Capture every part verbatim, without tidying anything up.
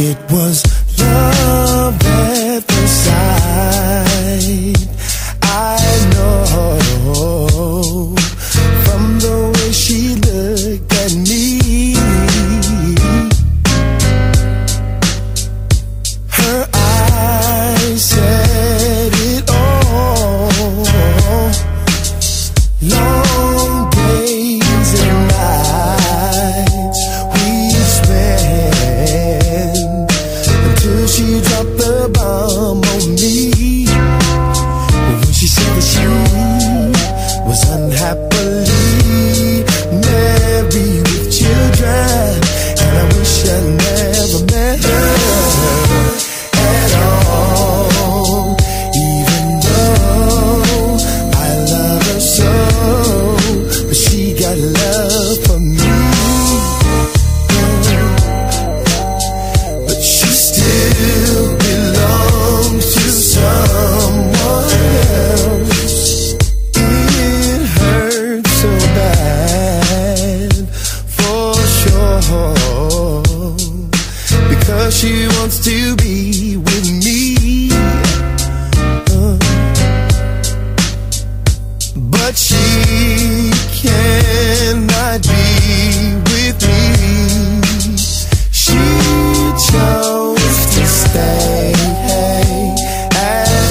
It was love at first sight. I know from the way she looked at me. Her eyes said it all. Long days and nights we spent until she dropped the bomb on me. When she said that she was unhappily married with children, and I wish I never met her at all. Even though I love her so, but she got love for me. But she still belongs to someone else. It hurts so bad, for sure, because she wants to be with me. Uh, but she cannot be with me. She chose to stay at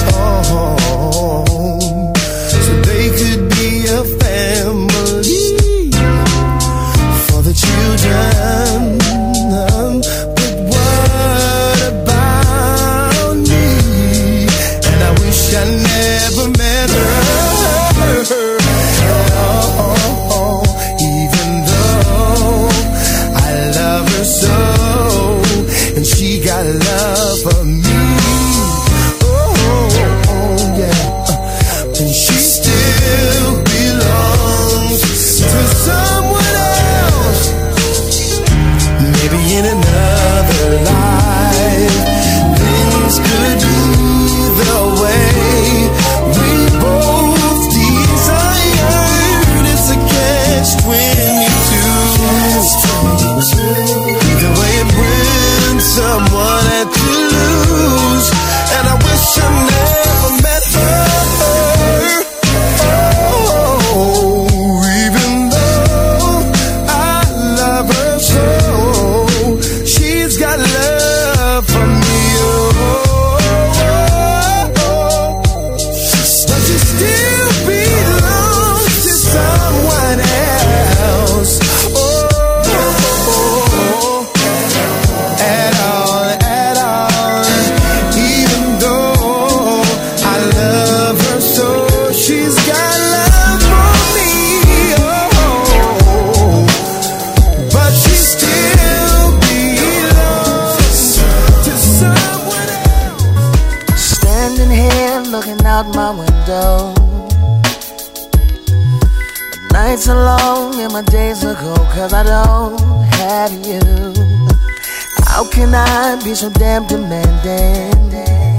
home so they could be a family for the children. But what about me? And I wish I never met her at all. Even though I love her so, and she got love for me. Oh, oh, oh yeah. And she still belongs to someone else. Maybe in another life, things could be the way we both desired. It's a catch twenty-two. Either way it went, someone had to lose. And I wish I never met her. Oh, even though I love her so, she's got love for me. Oh, but she still belongs to someone else. Oh, at all, at all. Even though I love her so, she's got love for me. Oh, but she still belongs to someone else. Standing here looking out my window. My nights are long and my days are cold, 'cause I don't have you. How can I be so damn demanding?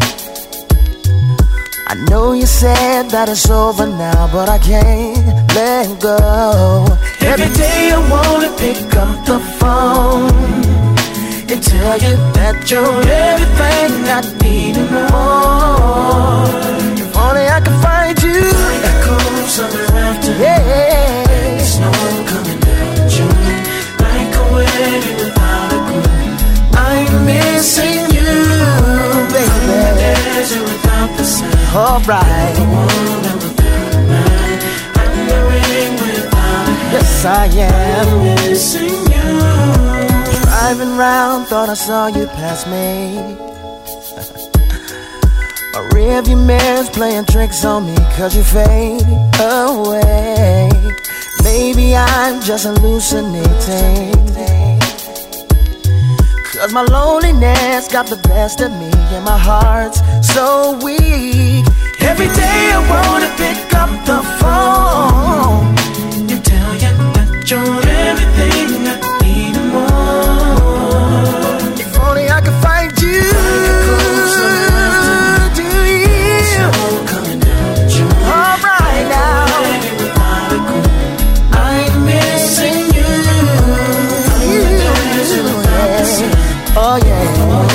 I know you said that it's over now, but I can't let go. Every day I wanna pick up the phone and tell you that you're everything I need and more. If only I could find you. Echo summer after. Yeah. Snow coming down June, like a wedding without a groom. I'm missing you, baby. I'm the desert without the sun. Alright. The water without a man. I'm the ring without a hand. Yes, I am. I'm missing you. Driving round, thought I saw you pass me. My rearview mirror's playing tricks on me, 'cause you fade away. Maybe I'm just hallucinating, 'cause my loneliness got the best of me and my heart's so weak. Every day I wanna pick up the phone and tell you that you're everything I need and more. If only I could find you. Do you? All right now. I'm missing you. Oh yeah.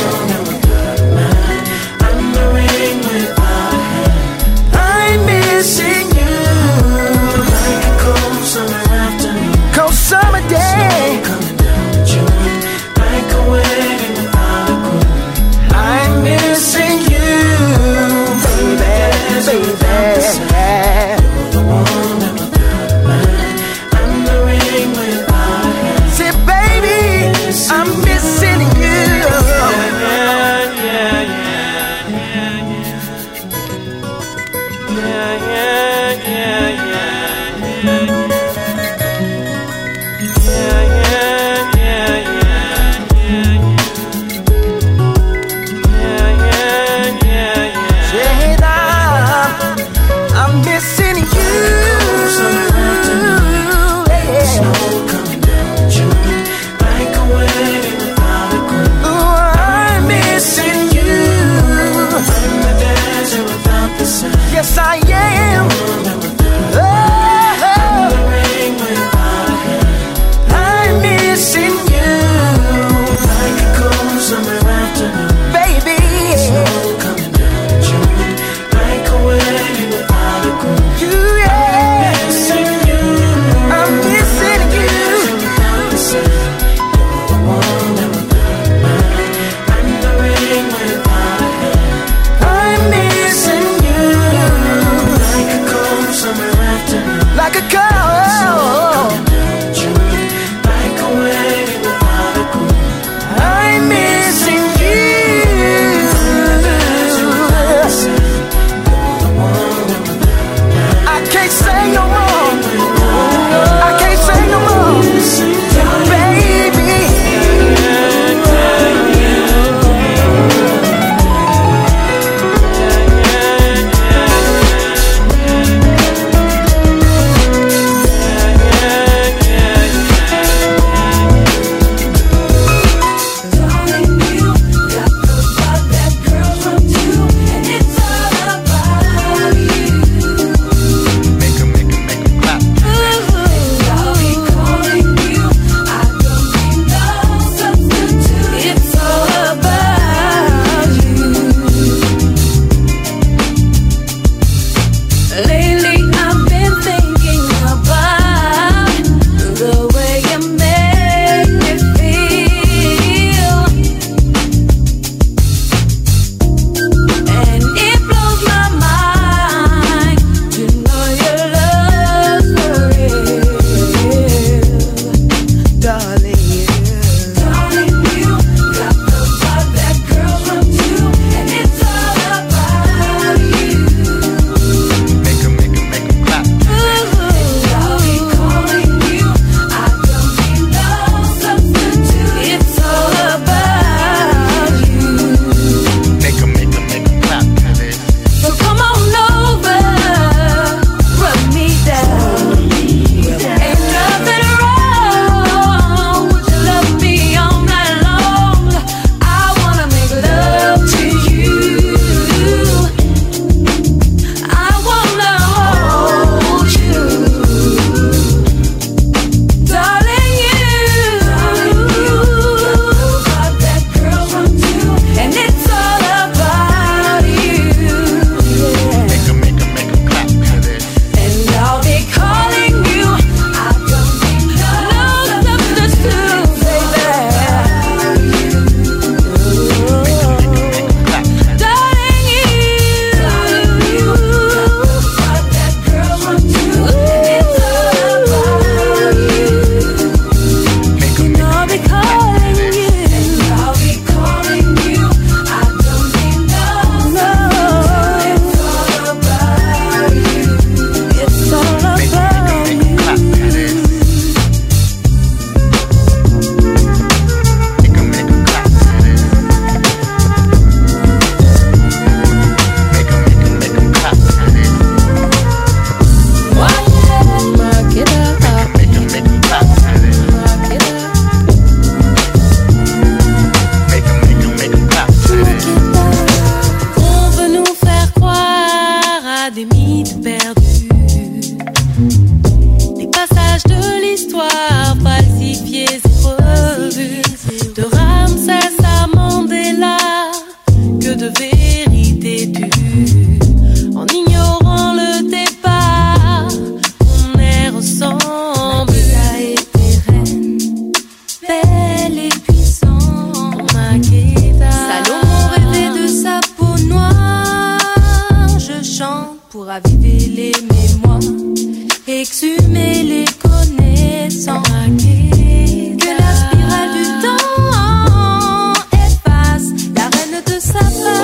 histoires falsifiées et revues, de Ramsès à Mandela, que de vérité tue. En ignorant le départ, on est ressemble. A été reine, belle et puissante. Maqueda. Salomon rêvait de sa peau noire. Je chante pour raviver les mémoires, exhumer les connaissances. Que la spirale du temps efface la reine de sa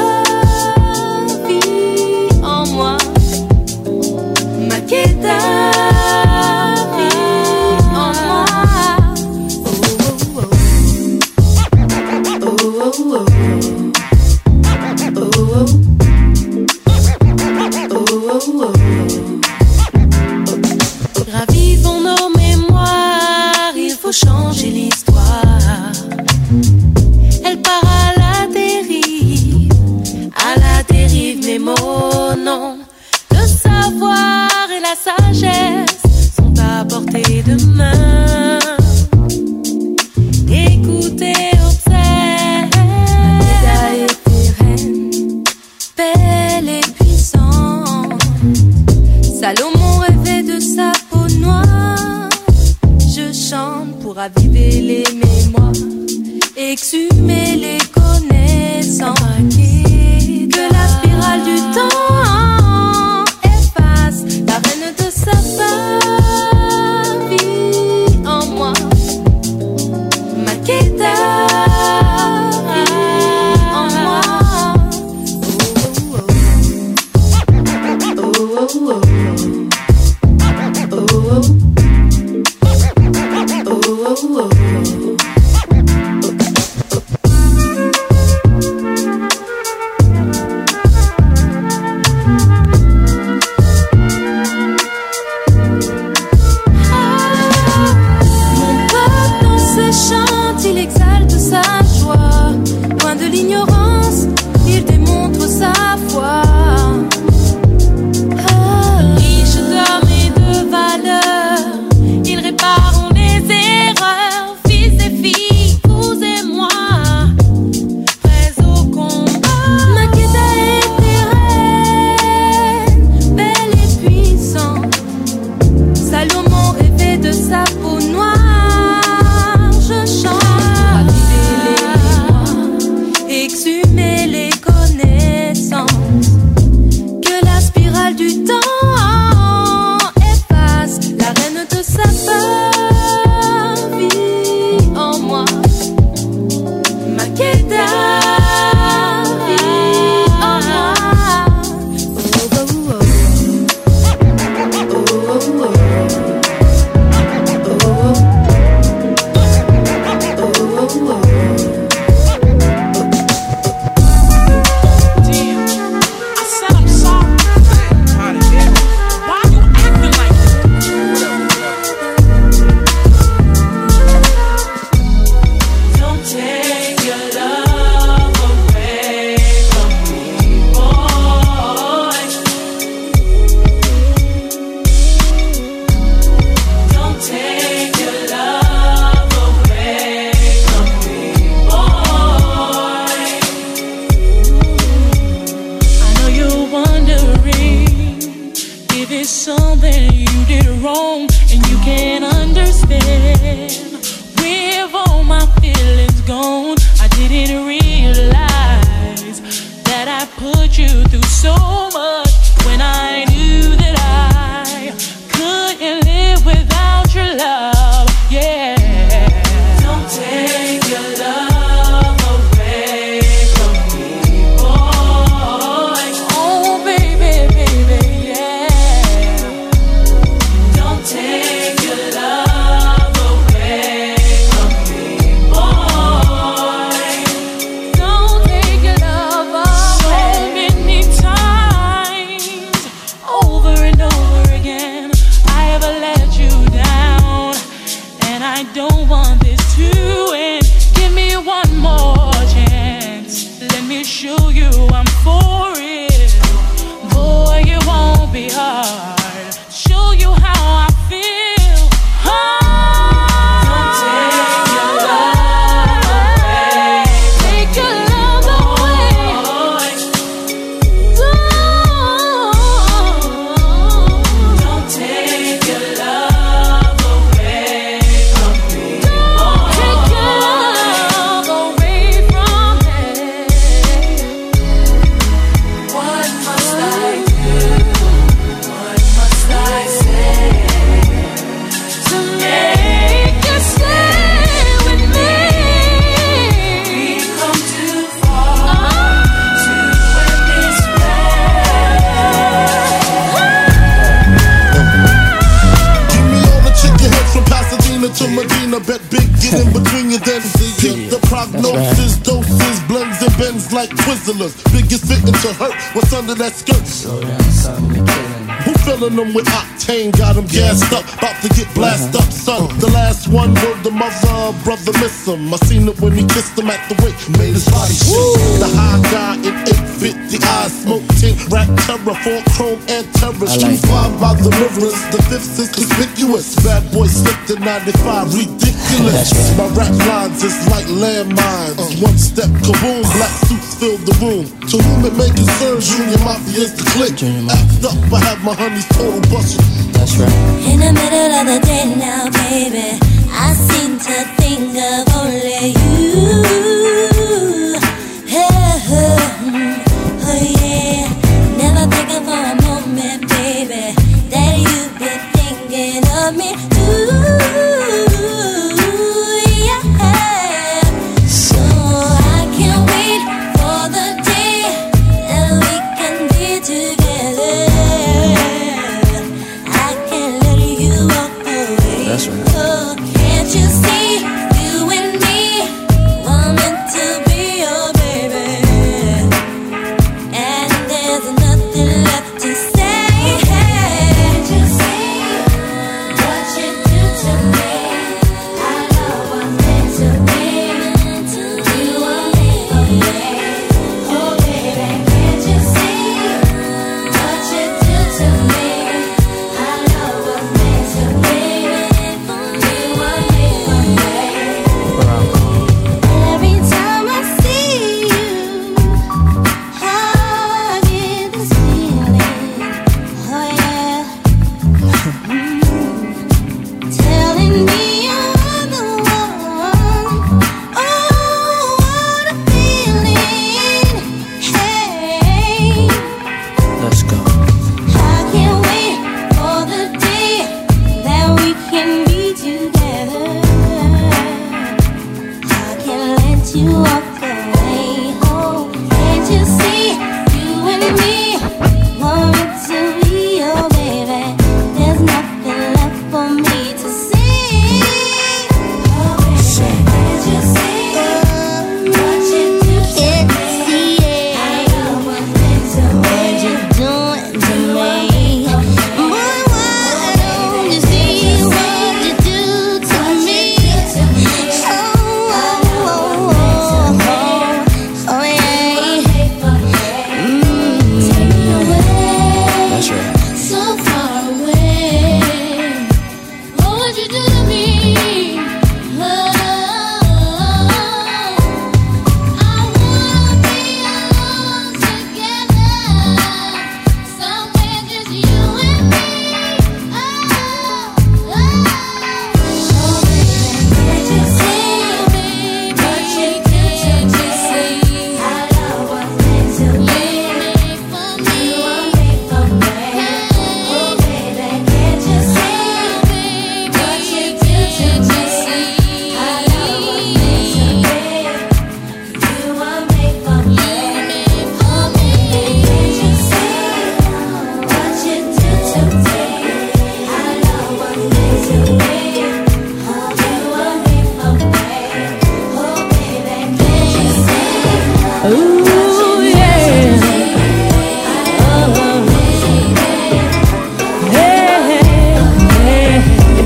vie en moi. Maqueda vit en moi. Oh oh oh. Oh oh oh. Oh oh. Oh oh oh. Ravivons nos mémoires, il faut changer l'histoire. Elle part à la dérive, à la dérive, mes mots, non. Le savoir et la sagesse sont à portée de main. Écoutez, observe. Maqueda était reine, belle et puissante. Salomon rêvait de sa peau noire. Je chante pour raviver les mémoires, exhumer les connaissances. Que la spirale du temps efface la reine de sa vie en moi. Maqueda vit en moi. Oh oh oh. Oh oh oh. to Medina, bet big, get in between you, then get the prognosis, doses, blends and bends like Twizzlers. Biggest fitting to hurt, what's under that skirt? Slow down, something killing. Who filling them with octane? Got them gassed up, about to get blasted up, son. The last one, word the mother, brother miss him. I seen it when he kissed him at the wake, made his body shake. The high guy in eight fifty eyes, smoke tint, rap terror, four chrome and terror. Street five by the rivers, the fifth is conspicuous. Bad boy slipped in ninety-five, ridiculous. My rap lines is like landmines. One step, kaboom, black suits fill the room. To whom it may concern, Junior Mafia is the clique. Act up, I have my honey's total bustle. That's right. In the middle of the day now, baby, I seem to think of only you. Oh, oh yeah. Never thinking for a moment, baby, that you've been thinking of me too. Yeah. So I can't wait for the day that we can be together. That's right. Oh, can't you see, you and me were meant to be your baby, and there's nothing left to say. Can't you see what you do to me? I know I'm meant to be. You are made for me. Oh baby, can't you see what you do to me? I know I'm meant to be. Every time I see you, I get this feeling, oh yeah, telling me you're the one, oh what a feeling, hey. Let's go. I can't wait for the day that we can be together. I can't let you walk away home. Can't you see, you and me were meant to be your baby. There's nothing left for me to say. Oh baby, can't you see what you do to me? I know what's meant to be. What you doing to me? Boy, why don't you see what you do to me? Oh, oh, oh, oh, oh, yeah. Mm. Take me away. That's right. So far away. Oh, what you do to me? Oh, I wanna be alone together, somewhere just you and me. Oh, oh, oh, baby, can't you see, baby? What you do to me? I know what's meant to be. For me, you are made for me. Oh, baby, can't you see, baby? What you do to me? I know what's meant to be. You are made for me. For me, can't you see what you do to me? I know what's meant to be. Oh, you are made for me. Oh, baby, can't you see? Ooh, yeah. Oh, Hey, hey,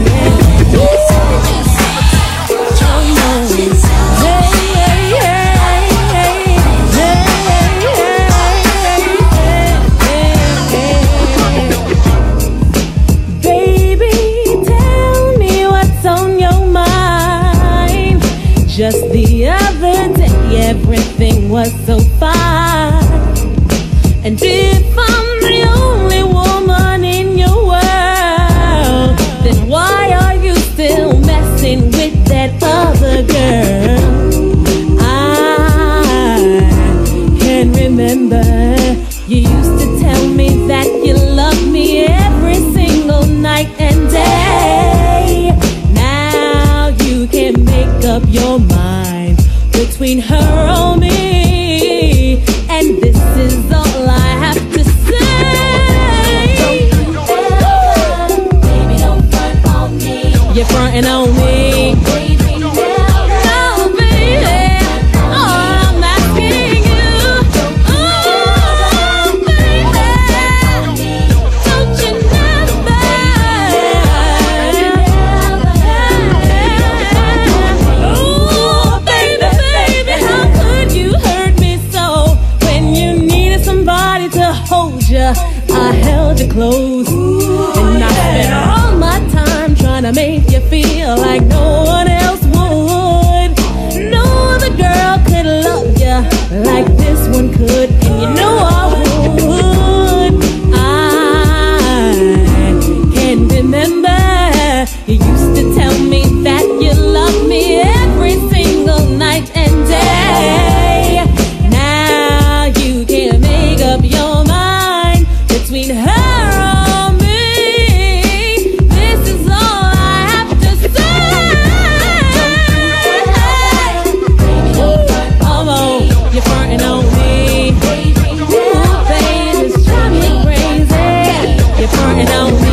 baby, tell me what's on your mind. Just the other day, everything was so fine. And if I'm the only woman in your world, then why are you still messing with that other girl? I can remember you used to tell me that you loved me every single night and day. Now you can make up your mind between her or me, and this is all I have to say. baby, don't front on me. You're frontin' frontin' on me. I held you close, and I spent all my time trying to make you feel like no one else would. No other girl could love you like this one could, and you know I would. I can remember you used to tell me that you loved me every single night and day. Now you can't make up your mind between her or me. This is all I have to say. Come on, you're frontin' on me. Ooh, baby, it's driving me crazy. You're frontin' on me.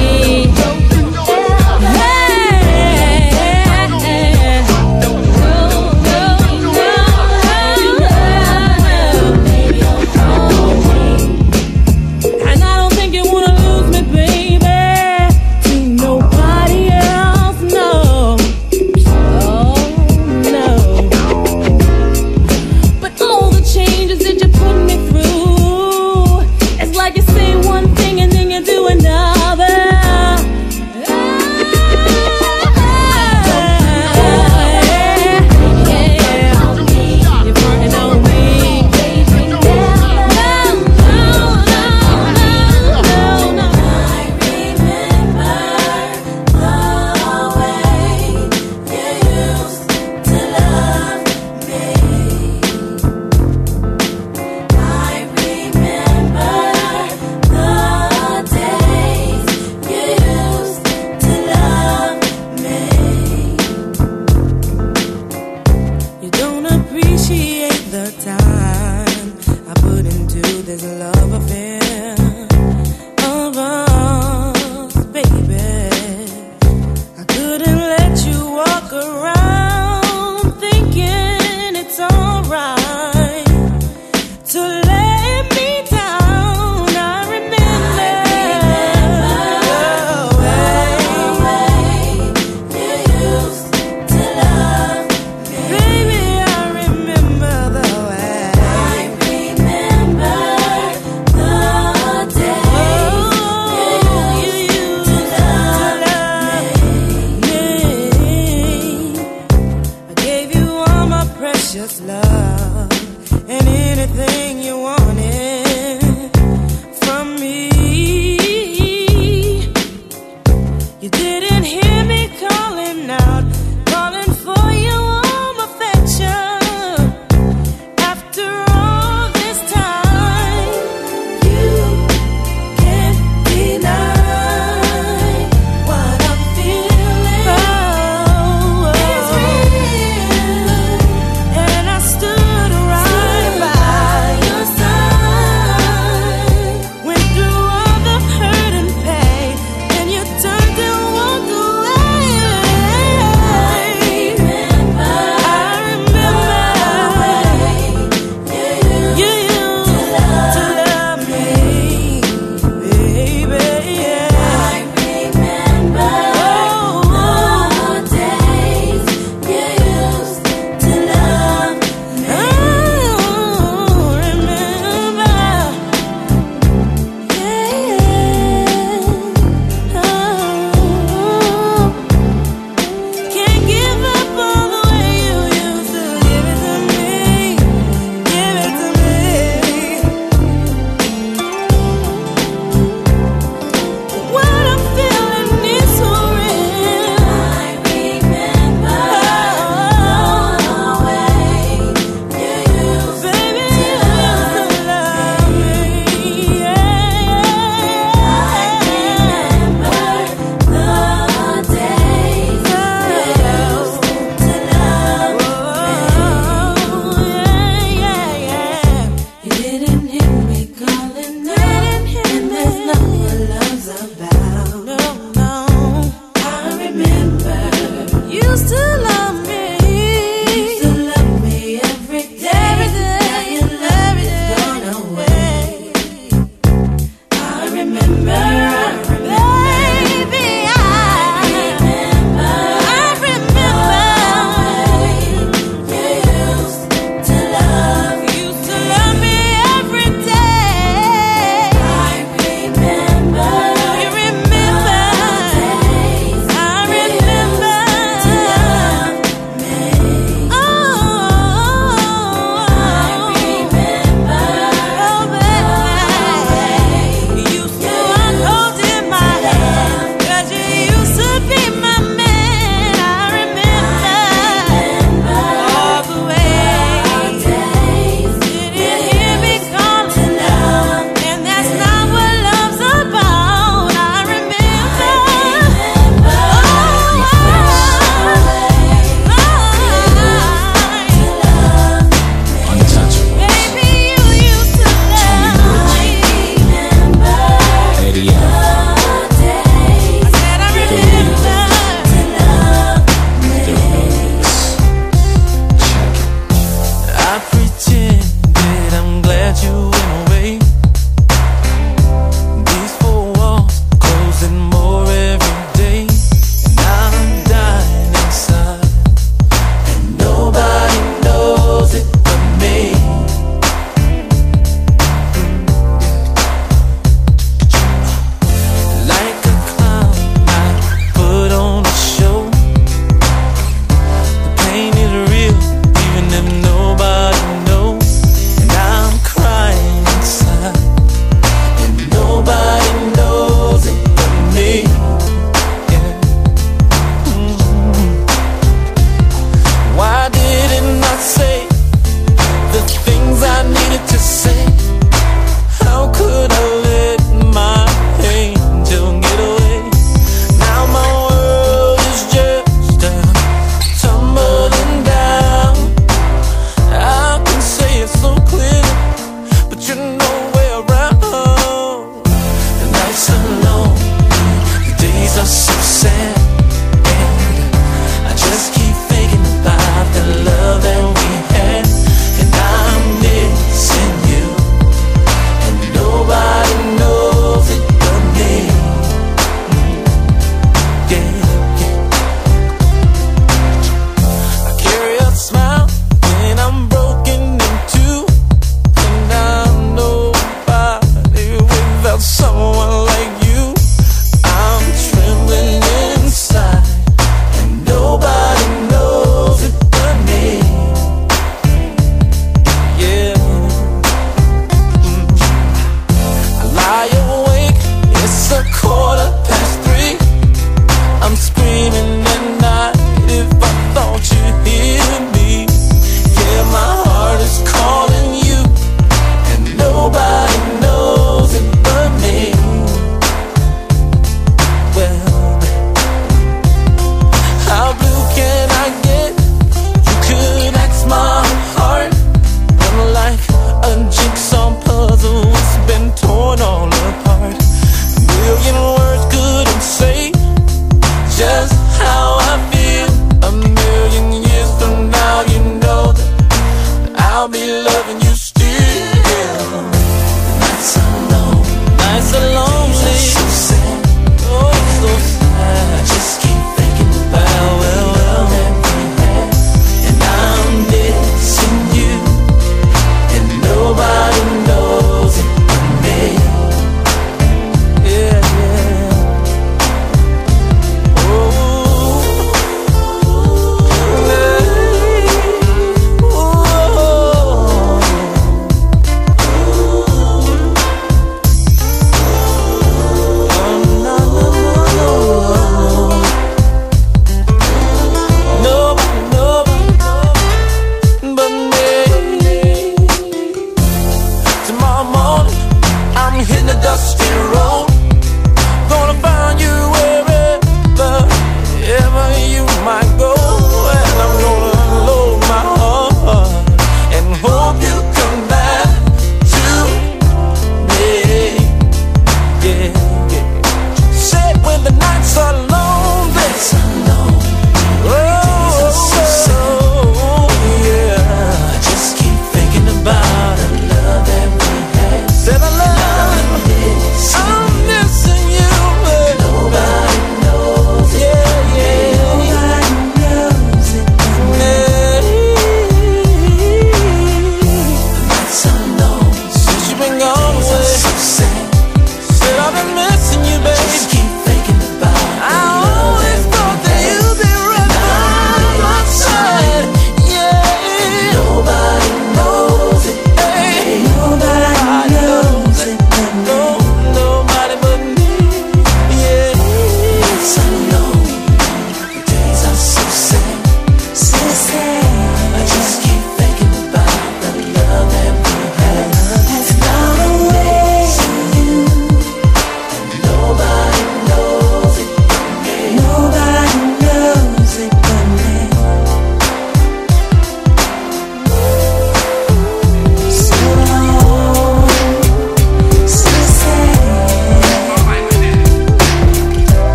Stood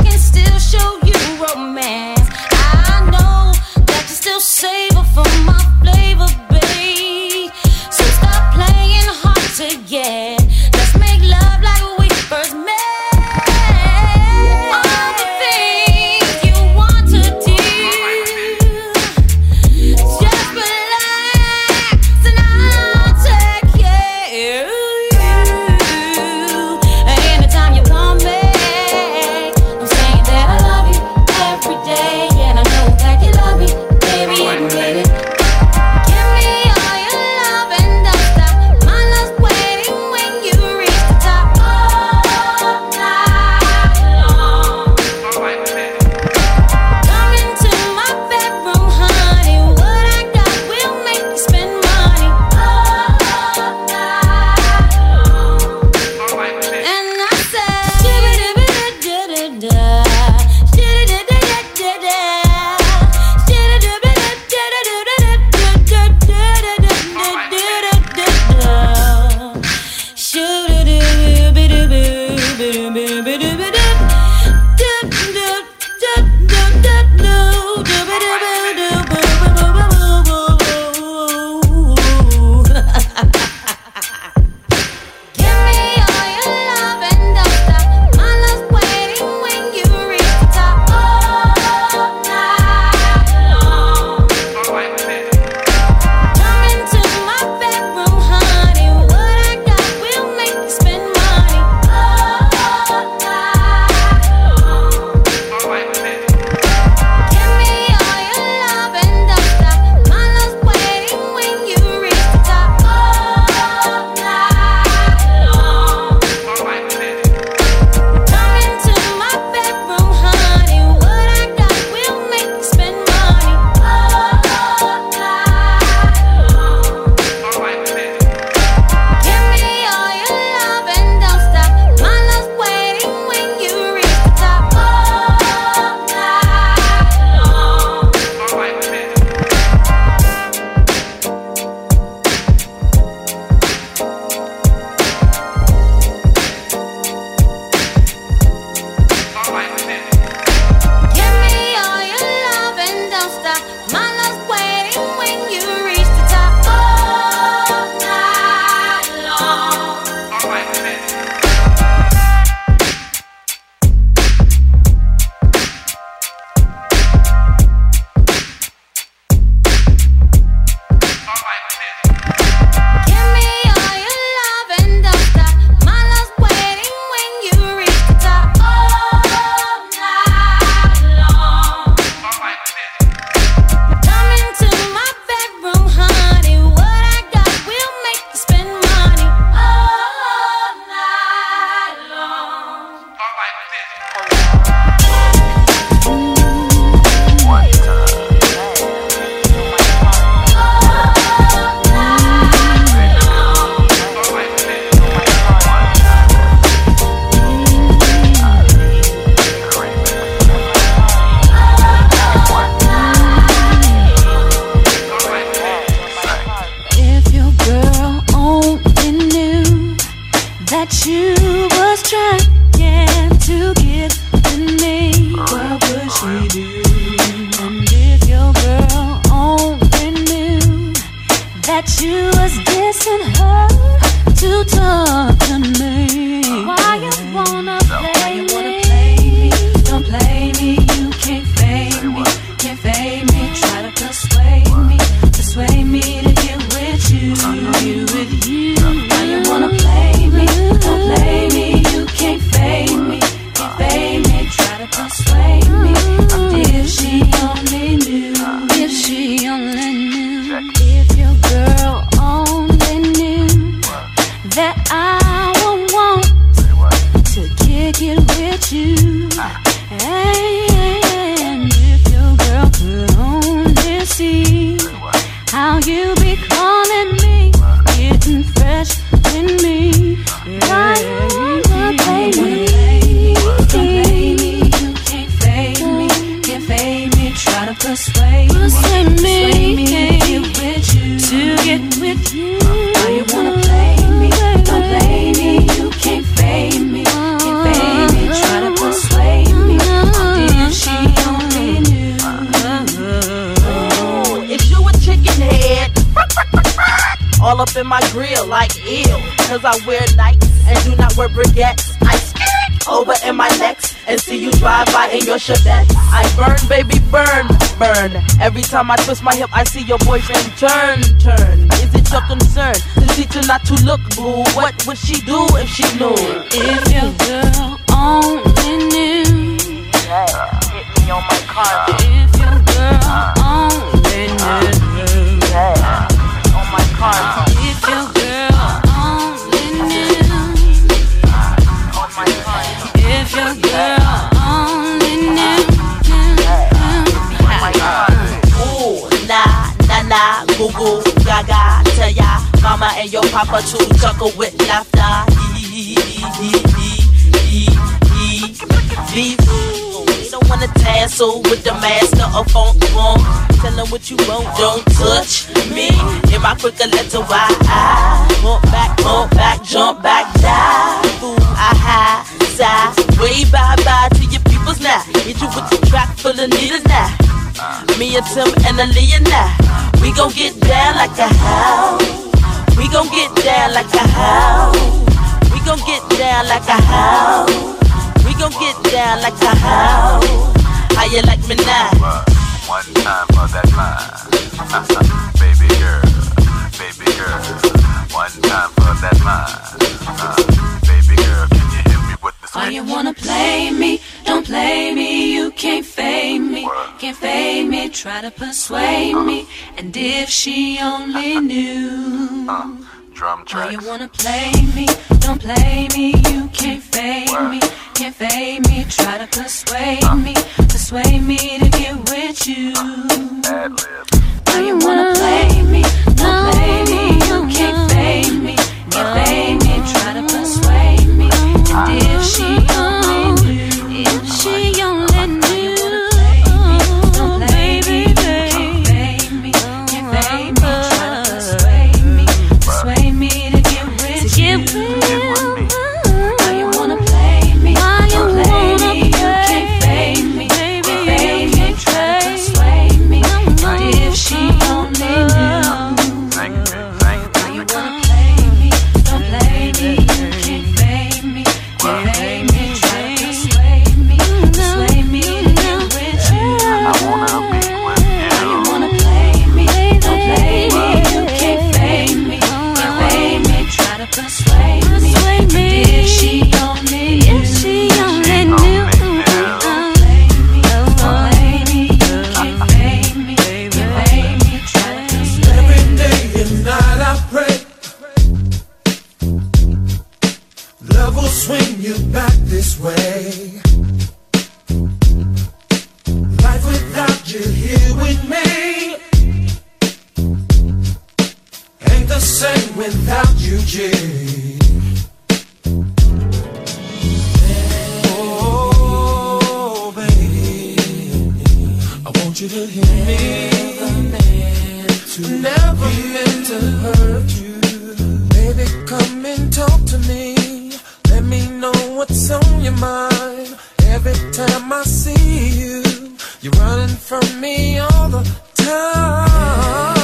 can still show you romance. I know that you still savor for my flavor, babe. So stop playing hard to get. Let's make love like we first met. All the things you want to do, just relax and I'll take care of you. Anytime you want me, I'm saying that I love you every day, and I know that you love me, baby, admit it. Give me all your love and don't stop. My love's waiting when you reach the top. All night long. Come into my bedroom, honey. What I got will make you spend money. All night long. And I said, shibidi-bidi-da-da-da, shibidi-da-da-da-da, Give me all your love and don't stop. My love's waiting when you reach the top. All night long. Come into my bedroom, honey. What I got will make you spend money. All night long. Give me all your love and don't stop. My love's waiting when you reach the top. All night long. Come into my bedroom, honey. What I got will make you spend money. All night long. Give me all your love and don't stop. My love's waiting when you reach the top. All night long. Give me all your love and don't stop. My love's waiting when you reach the top. All night long. Give me all your love and don't stop. My love's waiting when you reach the top. All night long. Come into my bedroom, honey. What I got will make you spend money. All night long. If your girl only knew that you was trying to get with me, what would she do? And if your girl only knew that you was dissing her to talk to me, why you wanna play me? Don't play me, you can't fade me, can't fade me. Try to persuade me, persuade me to get with you, get with you. Why you wanna play me? Don't play me, you can't fade me, can't fade me. Try to persuade me. If she only knew, if she only knew, if your girl only knew that I would want to kick it with you. And if your girl could only see how you be calling me, getting fresh in me, why you wanna play me? Don't play me, you can't fade me, can't fade me. Try to persuade me, persuade me to get with you, to get with you. Why you wanna play me? Don't play me, you can't fade me, can't fade me. Try to persuade me. all up in my grill like ill. Cause I wear Nikes and do not wear briquettes. I skirt over in my necks and see you drive by in your Chevette. I burn, baby, burn, burn. Every time I twist my hip, I see your boyfriend turn, turn. Is it your concern to teach her not to look, boo? What would she do if she knew? If your girl only knew. Yeah, hit me on my car. If your girl only knew. Yeah, on my car. If your girl only knew. On my car. If your girl only knew. On my car. Ooh, nah, nah, nah, goo goo, gaga, tell ya, mama and your papa to chuckle with laughter. Hee hee hee hee hee hee. We don't wanna tassel with the master of funk funk. Tell them what you want, don't touch me. In my quicker letter, why I bump back, bump back, jump back, die. Fool, I high, side, way bye bye to your peoples now. Hit you with the track full of needles now. Me and Tim and Aaliyah now. We gon' get down like a house. We gon' get down like a house. We gon' get down like a house. We gon' get down like a house. How you like me now? One time for that line. Baby girl, baby girl. One time for that line. Uh, baby girl, can you hit me with the Why swing? you wanna play me? Don't play me, you can't fade me. Can't fade me, try to persuade me. And if she only knew. Uh, drum Why tracks. you wanna play me? Don't play me, you can't fade me. Can't fade me, try to persuade me. Persuade me to get with you. Ad lib. Why you wanna play me? Don't play me, you can't fade me. Can't fade me, try to persuade me. And if she only knew, if she only knew, don't play me, you can't fade me. Can't fade me, try to persuade me. Persuade me to get with you. Why you wanna play me? Don't play me, you can't fade me. Can't fade me, try to persuade me. And if she only knew. Thank you, thank Why you wanna play me? Don't play me, you can't fade me. Can't fade me, try to persuade me. Persuade me to get with you. I wanna be with Why you you. wanna play me? Don't play me, you can't fade me. Can't fade me, try to persuade me. And if she only knew. If she only knew. Don't play me, don't play me, you can't fade me. Can't fade me, try to persuade me. Every day and night I pray love will swing you back this way. Life without you here with me ain't the same without you, G. Oh, baby, I want you to hear me. Never meant to hurt you. Baby, come and talk to me. Let me know what's on your mind. Every time I see you, you're running from me all the time.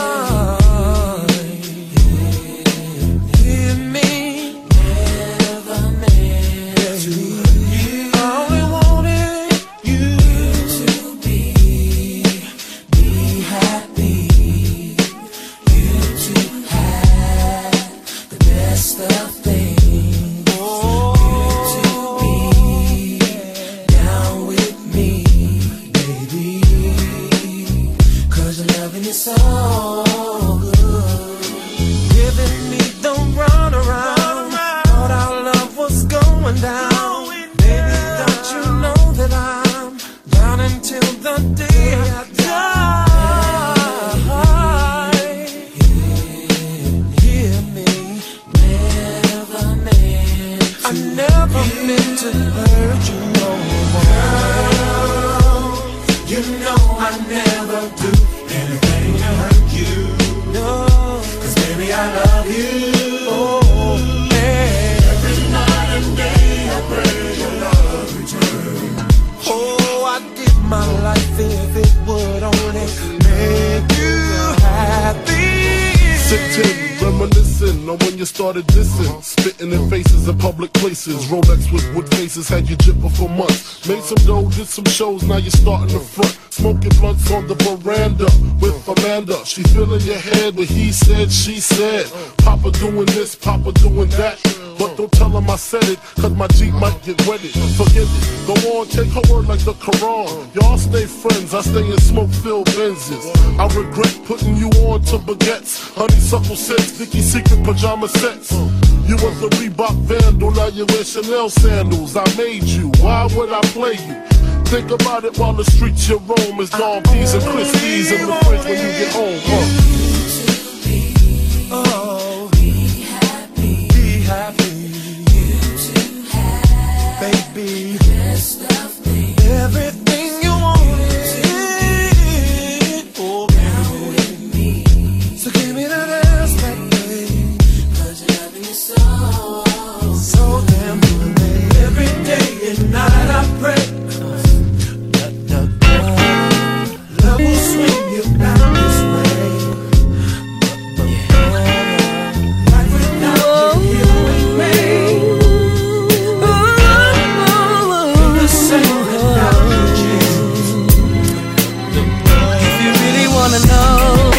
Hear me. Never meant to you. I only wanted you to be, be happy. Best of things, oh, you to be down with me, baby. Cause your loving is so good. Giving me the run around. Thought our love was going down. Baby, don't you know that I'm down until the day I die. Hear me. I never meant to hurt you no more. Girl, you know I never do anything to hurt you. No, cause baby I love you. Oh, man. Every night and day I pray your love return. Oh, I'd give my life if it would only make you happy. Sitting, reminiscing missing, or when you started dissing, spitting in faces in public places. Rolex with wood faces had you jipping for months. Made some dough, did some shows, now you're starting the front. Smoking blunts on the veranda with Amanda. She filling your head with he said, she said. Papa doing this, Papa doing that. But don't tell him I said it, cause my Jeep might get wetted. Forget it, go on, take her word like the Quran. Y'all stay friends, I stay in smoke-filled Benzes. I regret putting you on to baguettes. Honeysuckle sets, Vicky Secret pajama sets. You was a Reebok vandal, now you wear Chanel sandals. I made you, why would I play you? Think about it while the streets you roam is Don P's and Christie's and the fridge when you get home. Uh. Oh, be happy, be happy. You to have, baby, best of things, everything you wanted. Oh, baby, so give me that ass back, baby. 'Cause you're loving me so, so damn good, baby. Every day and night I pray. Love will swing you down this way. Life without you, you and me. The same without you. If you really wanna know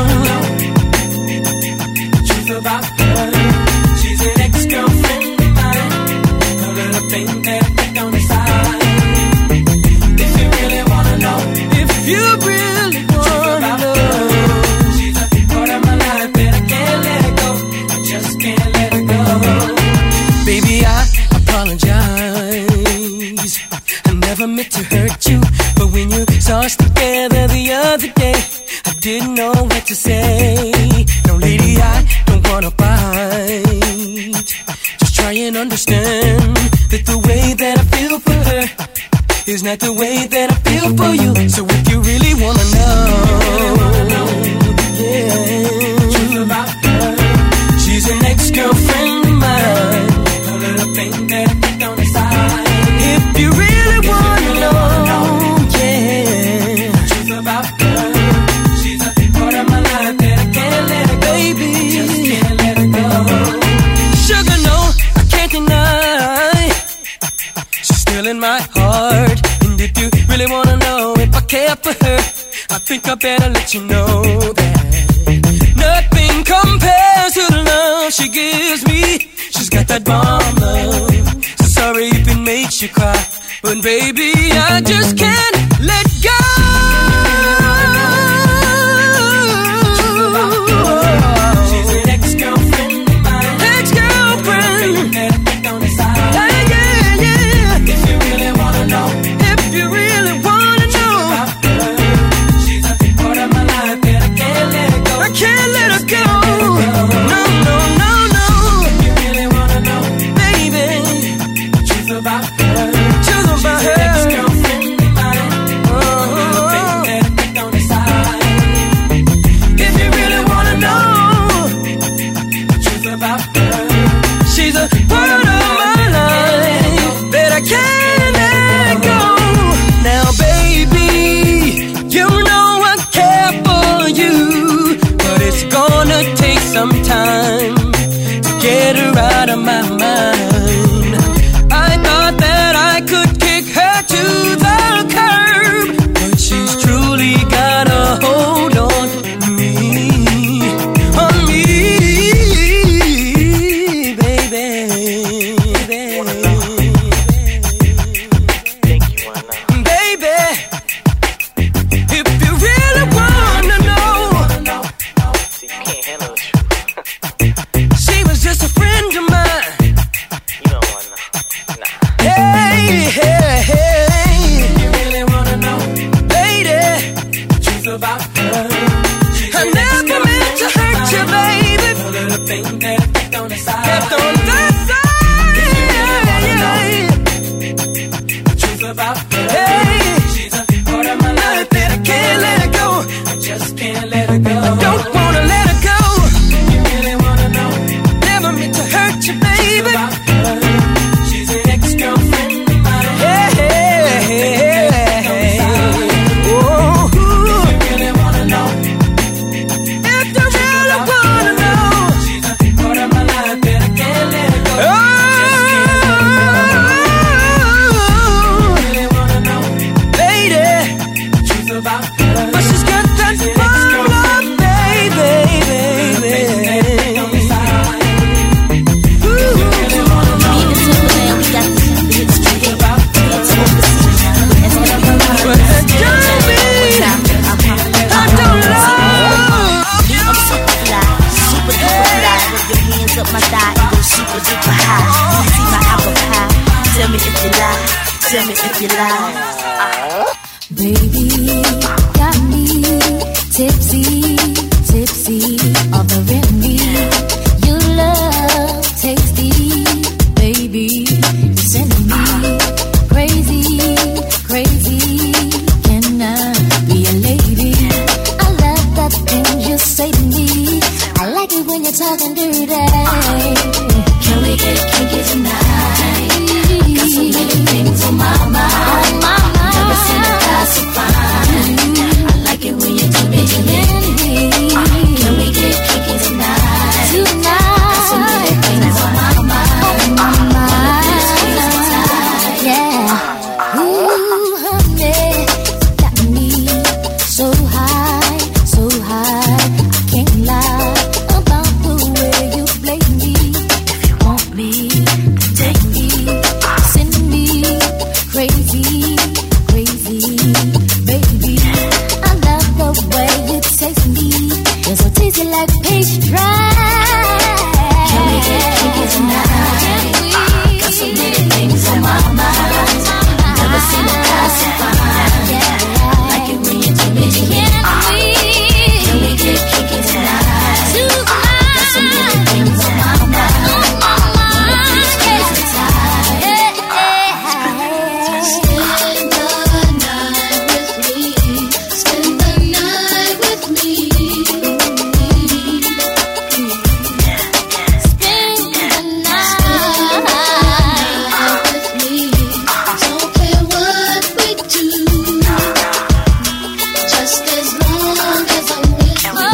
the truth about her, she's an ex-girlfriend of mine. A little thing that I think on the side. If you really wanna know, if you really wanna know, she's a part of my life and I can't let her go. I just can't let her go. Baby, I apologize. I never meant to hurt you, but when you saw us together the other day, I didn't know what to say. No, lady, I don't wanna bite. Just try and understand that the way that I feel for her is not the way that I feel for you. So if you really wanna know, yeah, truth about her, she's an ex-girlfriend of mine. A little thing that I think on the side. If you really wanna know, yeah, truth about her, she's a part of my life that I can't let her go. Baby, just can't let her go. Sugar, no, I can't deny, she's still in my heart. And if you really wanna know if I care for her, I think I better let you know that nothing compares to the love she gives me. She's got that bomb love. So sorry if it makes you cry, but baby, I just can't let go. She's an ex-girlfriend of mine. Ex-girlfriend. Yeah, yeah, yeah. If you really wanna know, if you really wanna know, she's a part of my life and I can't let her go. I can't let her go. No, no, no, no. If you really wanna know, baby, truth about her, truth about her. She's an ex-girlfriend of mine. Oh, little thing that I think on the side. If you really wanna know, truth about her, she's a part of my life that I can't let go. Now, baby, you know I care for you, but it's gonna take some time to get her out of my mind. I thought that I could kick her to the curb, but she's truly got a hold on me, on me, baby. Baby, if you really wanna know, she was just a friend of mine. Hey, hey, hey. If you really wanna know, lady, truth about her, I never meant to hurt you, baby. A little thing that I kept on the side. Kept on that side. If you really wanna know, truth about her, hey, she's a part of my life that I can't let her go. I just can't let her go. I don't wanna let her go. If you really wanna know, never meant to hurt you, baby. Truth about her, she's an ex-girlfriend of mine. Hey, hey, hey, hey. Oh, if you really wanna know, if you really wanna know, she's a part Baby, got me tipsy, tipsy, of the remedy. Your love tasty, baby, you're sending me crazy, crazy. Can I be a lady? I love the things you say to me. I like it when you're talking dirty. Can we get kinky tonight? Got so many things on my mind. Never seen a guy so fine. I like it when you do me, do me. Can we get kinky tonight? Tonight. Got so many things on my mind. On my mind. Yeah. Ooh, honey, got me so high, so high. I can't lie about the way you play me. If you want me, take me, send me crazy, crazy, baby. I love the way you taste me. You're so tasty like peach dry. Can we get kinky tonight? Got so many things on my mind. Never seen a guy so fine. I like it when you do me. Can we get kinky tonight? Got so many things on my mind. Please squeeze me tight. Spend the night with me. Spend the night with me. Don't care what we do, just as long as I'm with you.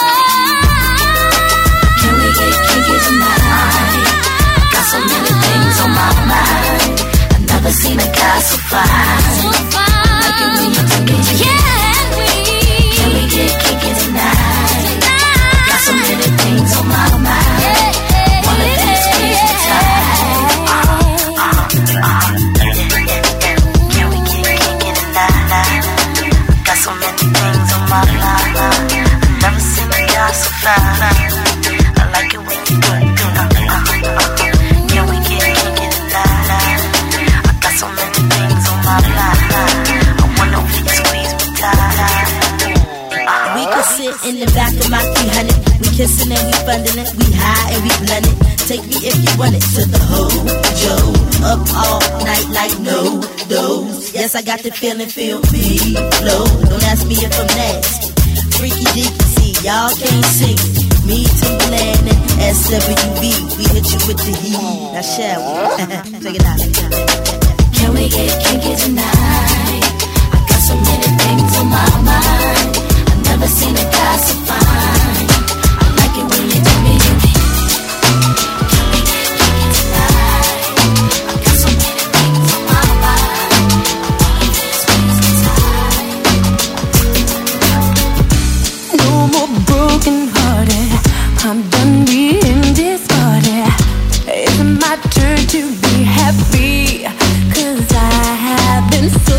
Can we get kinky tonight? Got so many things on my mind. I've never seen a guy so fine. Like it when you do me. Can we get kinky tonight? Got so many things on my mind. Wanna please squeeze me tight. Can we get kinky tonight? Got so many things on my mind. I've never seen a guy so fine. I like it when you do it. Can we get kinky tonight? I got so many things on my mind. I wanna please squeeze me tight. We could sit in the back of my three hundred. We kissing and we funding it. We high and we blending. Take me if you want it to the Hojo. Up all night like no dose. Yes, I got the feeling, feel me flow. Don't ask me if I'm nasty. Freaky deaky, see, y'all can't see me, Timberland and S W V. We hit you with the heat. Now shall we? Check it out. Can we get kinky tonight? I got so many things on my mind. I've never seen a guy so fine. I like it when you do me, do me. Can we get kinky tonight? I got so many things on my mind. Please squeeze me tight. No more broken hearted. I'm done being discarded. It's my turn to be happy, 'cause I have been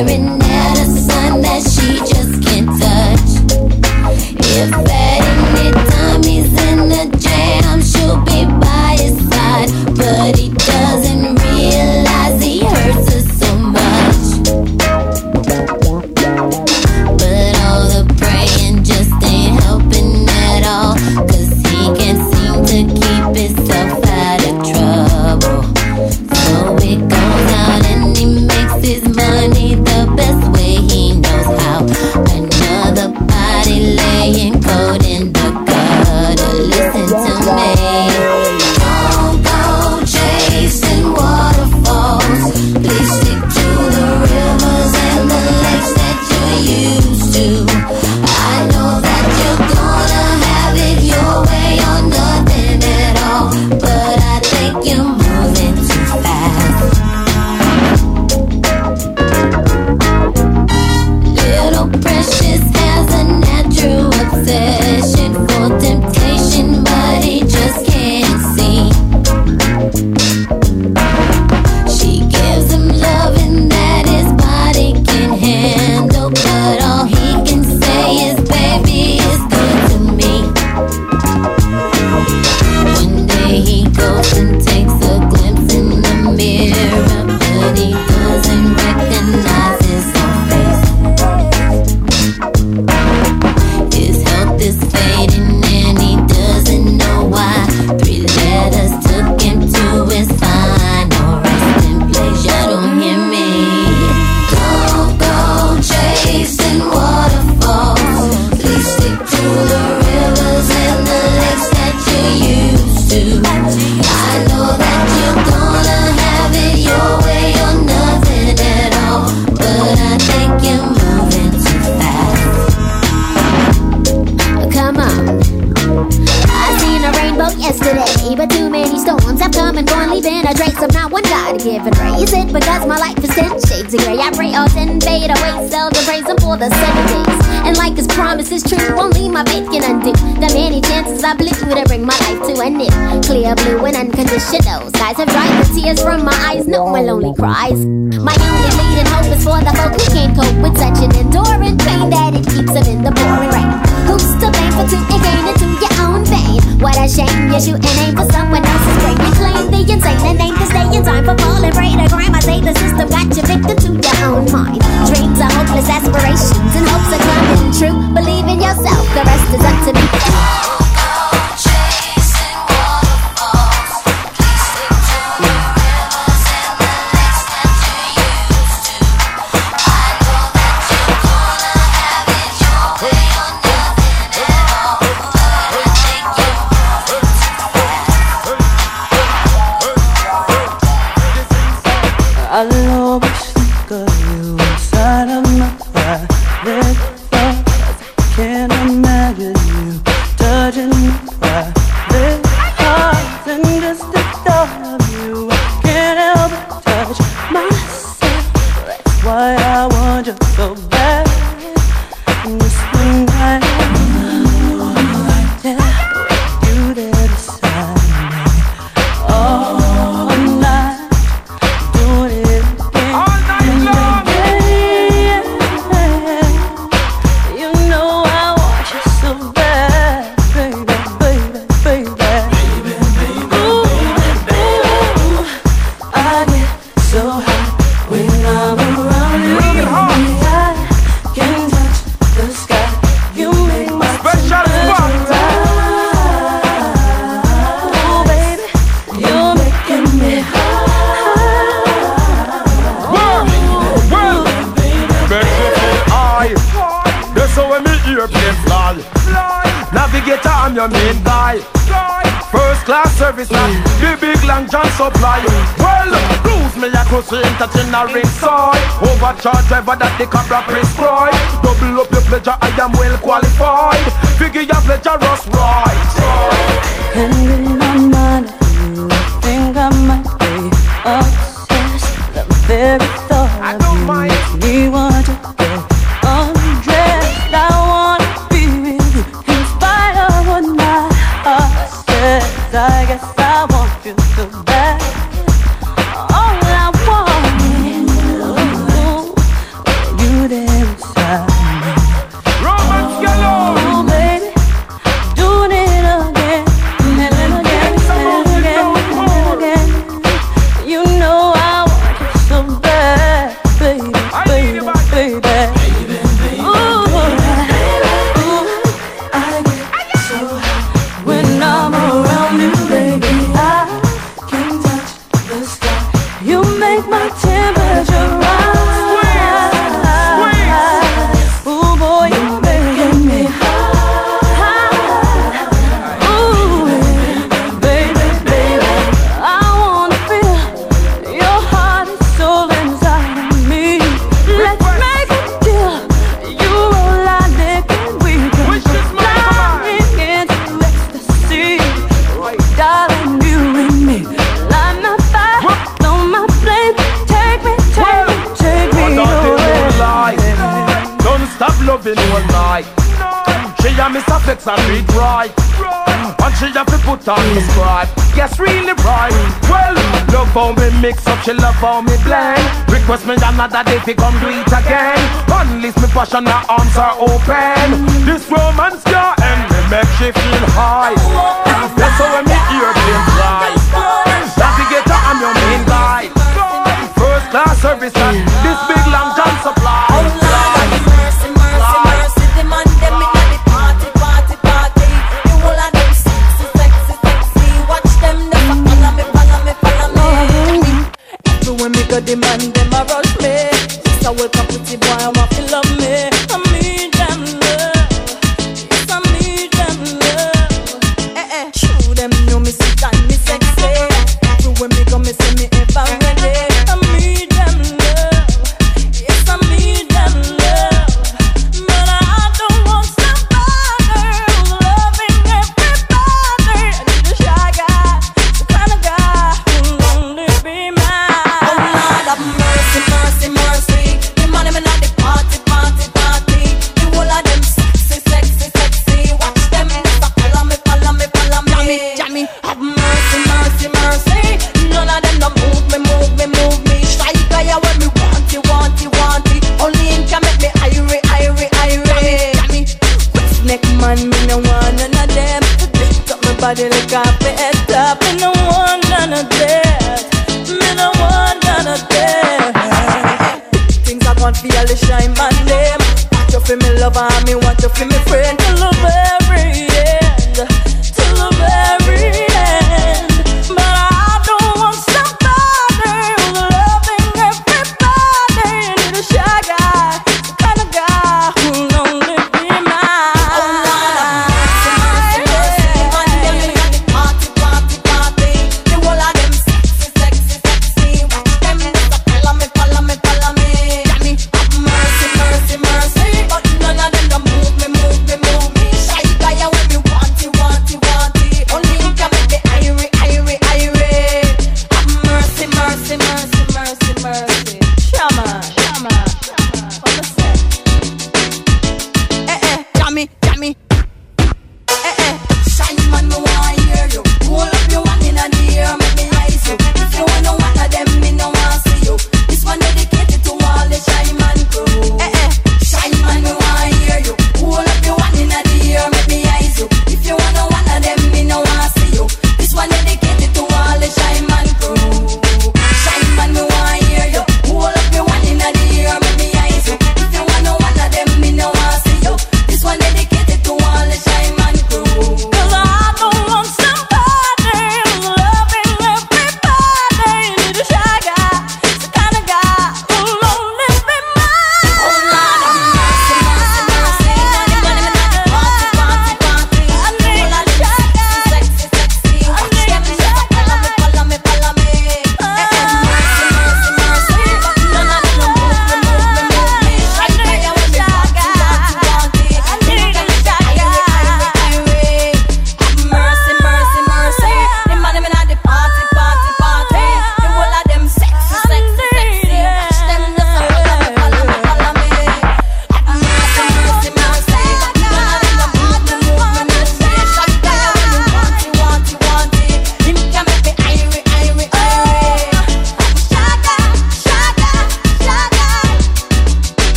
staring at a sun that she just can't touch. If at any time he's in a jam, she'll be by his side, but he doesn't realize he hurts her so much. But all the praying just ain't helping at all, 'cause he can't seem to keep himself out of trouble. So he goes out and he makes his money the best way he knows how. Another body laying cold in the gutter. Listen to me. Don't go chasing waterfalls. Please stick to the rivers and the lakes that you're used to. I know that you're gonna have it your way or nothing at all, but I think you're moving too fast. Little Precious has a natural obsession for temptation, but he just can't see. She gives him loving that his body can handle, but all he can say is, baby, it's good to me. One day he goes and takes a glimpse in the mirror, but he doesn't recognize his own face. His health is fading and he doesn't know why. Three letters took him to his final resting place. You don't hear me. Don't go chasing waterfalls. Please stick to the rivers and the lakes that you're used to. I know that you're gonna have it your way or nothing at all, but I think you're moving too fast. Come on. I seen a rainbow yesterday, but too many storms have come and gone, leaving a trace of not one God-given ray. Is it because my life is ten shades of gray? I pray all ten fade away, seldom praise him for the seven days. And like his promise is true, only my faith can undo the many chances I blew to bring my life to an end. Clear blue and unconditional skies have dried the tears from my eyes, no more lonely cries. My only leading hope is for the folk who can't cope with such an enduring pain that it keeps them in the pouring rain. Who's to blame for two and gain into your own vein? What a shame, you shoot and aim for someone else's brain. You claim the insane and aim to stay in time for falling prey to crime. I say the system got you victim to your own mind. Dreams are hopeless aspirations and hopes are coming true. Believe in yourself, the rest is up to me. I'll always think of you inside of my private thoughts. I can't imagine you touching my private heart. And just the thought of you, I can't help but touch myself. That's why I want you so bad. And this one night, yeah, you there beside me all night. Navigator, I'm your main guy. First class service, like the big long John supply. Well, lose me a cruising, touching a ringside. Overcharge driver that the Cabra prescribe. Double up your pleasure, I am well qualified. Figure your pleasure, us right. And in my mind, you think I might be obsessed. The very thought I don't of mind. You makes me want to go undressed. I wanna be with you in spite of what my heart says. I guess I want you so bad. All I want is you. loving all night. She and Mister Flex and beat right, and she have to put on the scribe. Yes, really right. Well, love how me mix up, she love how me blend. Request me another day fi come do it again. Unleash me passion, her arms are open. This romance can't end, me make she feel high. That's how when me hear them cry. Navigator, I'm your main guy. First class service and this big long John supply. Oh Lord, mercy, mercy, mercy. The man them in the party, party, party. The whole of them sexy, sexy, sexy. Watch them, them a follow me, follow me, follow me. Everywhere me go, the man them a rush me. Just a welcome pretty boy, I want to love me. I need them love, yes I need them love. Eh eh, show them know me sweet and me sexy. Everywhere me go, me say me ever ready. I need them love, yes I need them love. But I don't want somebody who's loving everybody. I need a shy guy, the kind of guy who'll only be mine. Oh Lord have mercy, mercy, mercy. The man them inna the party, party, party. The whole of them sexy, sexy, sexy. Watch them just a follow me, follow me, follow me. Jammy, jammy. Have mercy, mercy, mercy. None of them no move me, move me, move me. Shy guy when me want it, want it, want it. Only him can make me irie, irie, irie. Jammy, what's neck man? Me no want none of them. Lift up my body like a pet top. Me no want none of that. Me no want none of that. Things I want feel the shine man them. Want you feel me lover, me want you feel me friend. Till the very end, till the very end. But I don't want somebody who's loving everybody. I need a shy guy, the kind of guy who'll only be mine. Oh Lord have mercy, mercy, mercy. The man them inna the party, party, party. The whole of them sexy, sexy, sexy. Watch them just a follow me, follow me, follow me. Johnny, have mercy, mercy, mercy. But none of them don't move me, move me, move me. Shy guy when me want it, want it, want it. Only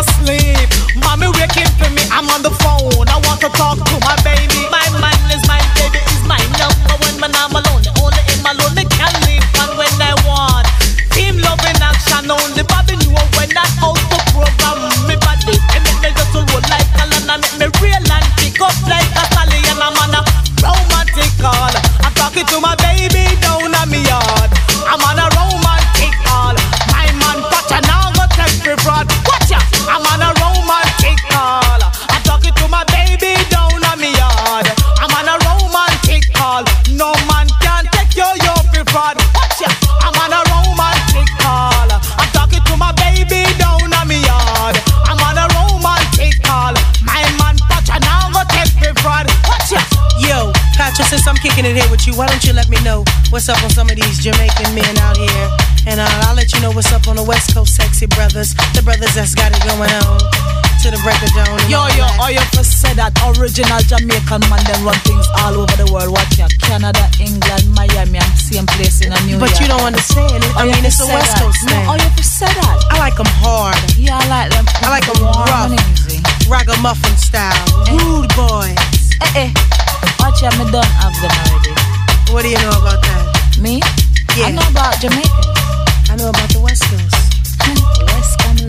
asleep. Mommy waking for me, I'm on the phone. I want to talk to my baby. My man is my baby, is my number one. When I'm alone, only in my alone, they can leave fun when I want. Team love in action, only Bobby knew when that auto program me body. And make me just roll like a lana, make me real and pick up like a stallion. I'm on a romantic call. I'm talking to my baby down on me yard. I'm on a romantic call. My man patch and now go take me fraud. Watch ya, I'm on a romantic call. I'm talking to my baby down on me yard. I'm on a romantic call. No man can take you, you be fraud. Watch ya, I'm on a romantic call. I'm talking to my baby down on me yard. I'm on a romantic call. My man patch and now go take me fraud. Watch ya. Yo, Patrick, since I'm kicking it here with you, why don't you let me know what's up on some of these Jamaican men out here? And uh, I'll let you know what's up on the West Coast sexy brothers, the brothers that's got it going on to the break of dawn. Yo, yo, all you first said that original Jamaican man then run things all over the world. Watch ya, Canada, England, Miami, and same place in a New York. But you don't understand it. I mean, it's a West Coast thing. No, all you first said that. I like them hard. Yeah, I like them. I like them rough, ragamuffin style, rude boys. Eh, eh. Watch ya, me don't have them already. What do you know about that? Me? Yeah. I know about Jamaica. I know about the West Coast. West Coast.